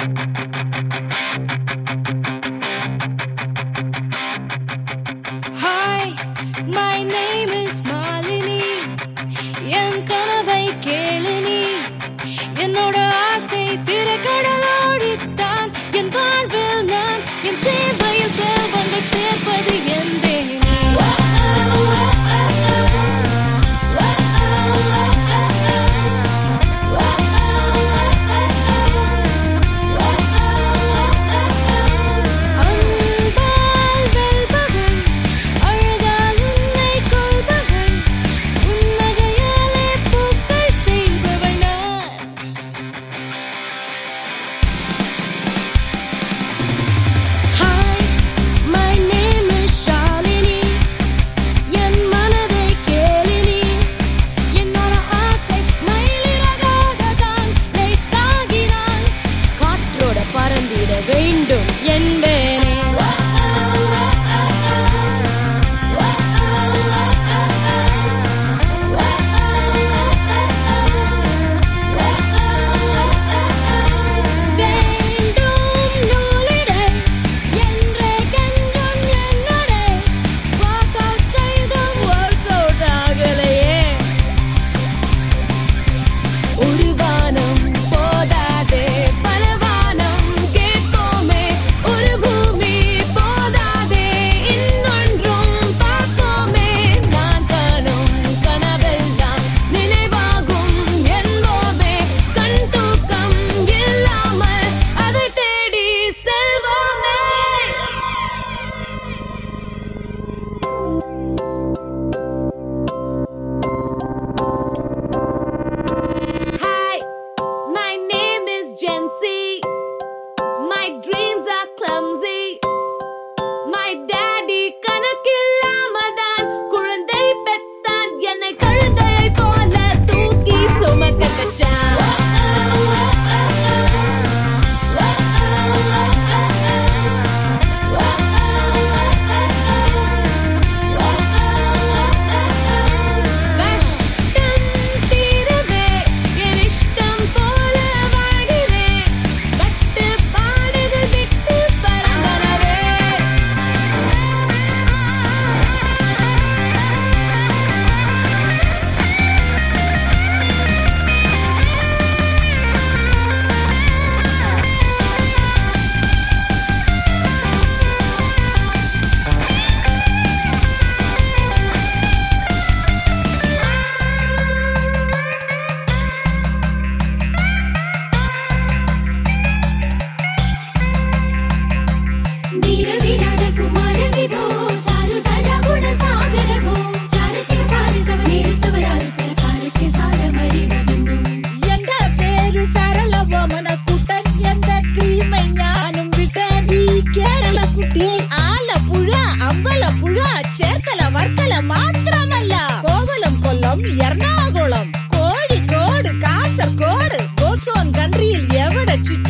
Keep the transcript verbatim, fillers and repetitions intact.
Hi, my name is Malini. என் கனவை கேளு நீ. என்னோட ஆசை திரைக்கடலோடித்தான். என் வாழ்வில் நான் என் சேவையில் செல்வங்கள் சேர்ப்பது என்பே நீ. வேண்டும் என்பேனே. வேண்டும் நூலிடை என்றே கெஞ்சும் என்னுடை. வாக் அவுட் செய்தும் ஒர்க் அவுட் ஆகலையே. ஒரு வானம் போதாதே clumsy. My daddy கணக்கில்லாமதான் குழந்தை பெத்தான். என்னை கழுதையை போல தூக்கி சுமக்க கச்சான். ചേർത്തല വർക്കല മാത്രമല്ല കോവലം കൊല്ലം എറണാകുളം കോഴിക്കോട് കാസർഗോഡ് ഗോഡ്സ് ഓൺ കൺട്രിയിൽ എവിടെ